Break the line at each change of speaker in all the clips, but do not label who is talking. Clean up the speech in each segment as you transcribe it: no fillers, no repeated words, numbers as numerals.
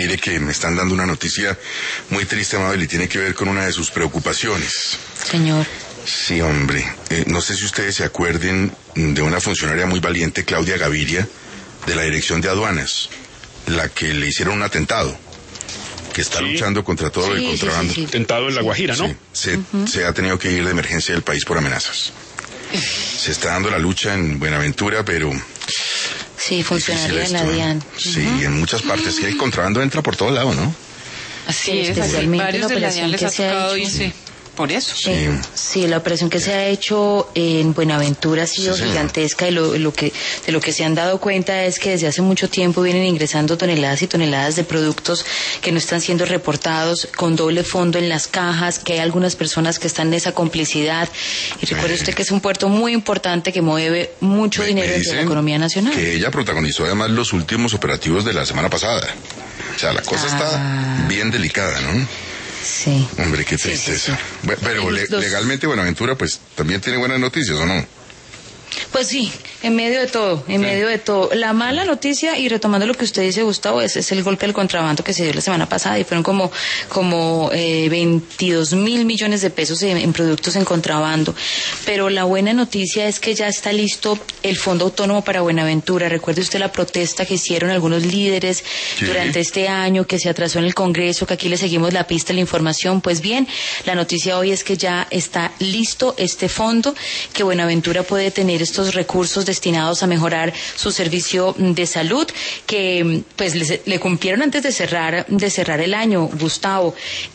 mire que me están dando una noticia muy triste, Mabel, y tiene que ver con una de sus preocupaciones.
Señor.
Sí, hombre. No sé si ustedes se acuerden de una funcionaria muy valiente, Claudia Gaviria, de la Dirección de Aduanas, la que le hicieron un atentado, que está luchando contra todo el contrabando.
Atentado en La Guajira, ¿no?
Sí, se ha tenido que ir de emergencia del país por amenazas. Se está dando la lucha en Buenaventura, pero...
Sí, funcionaria de la DIAN.
Sí, en muchas partes. Que el contrabando entra por todo lado, ¿no?
Así es,
especialmente
varios
la
de la
operación
DIAN les
que
ha
se ha
tocado
hecho.
irse por eso.
Sí, la operación que se ha hecho en Buenaventura ha sido gigantesca, y de lo que se han dado cuenta es que desde hace mucho tiempo vienen ingresando toneladas y toneladas de productos que no están siendo reportados, con doble fondo en las cajas, que hay algunas personas que están en esa complicidad. Y recuerde usted que es un puerto muy importante que mueve mucho dinero de la economía nacional.
Que ella protagonizó además los últimos operativos de la semana pasada. O sea, la cosa está bien delicada, ¿no?
Sí.
Hombre, qué tristeza. Sí. Pero legalmente Buenaventura pues también tiene buenas noticias, ¿o no?
Pues sí, en medio de todo, medio de todo. La mala noticia, y retomando lo que usted dice, Gustavo, es el golpe al contrabando que se dio la semana pasada, y fueron como 22 mil millones de pesos en productos en contrabando. Pero la buena noticia es que ya está listo el Fondo Autónomo para Buenaventura. Recuerde usted la protesta que hicieron algunos líderes durante este año, que se atrasó en el Congreso, que aquí le seguimos la pista, la información. Pues bien, la noticia hoy es que ya está listo este fondo, que Buenaventura puede tener estos recursos destinados a mejorar su servicio de salud, que pues le cumplieron antes de cerrar el año, Gustavo.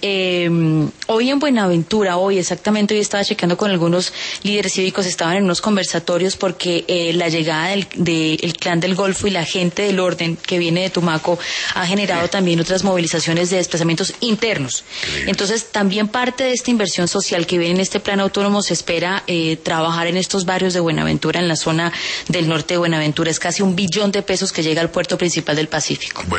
Hoy en Buenaventura, hoy estaba checando con algunos líderes cívicos, estaban en unos conversatorios porque la llegada del Clan del Golfo y la gente del orden que viene de Tumaco ha generado también otras movilizaciones de desplazamientos internos. Entonces, también parte de esta inversión social que viene en este plan autónomo se espera trabajar en estos barrios de Buenaventura, en la zona del norte de Buenaventura. Es casi 1 billón de pesos que llega al puerto principal del Pacífico.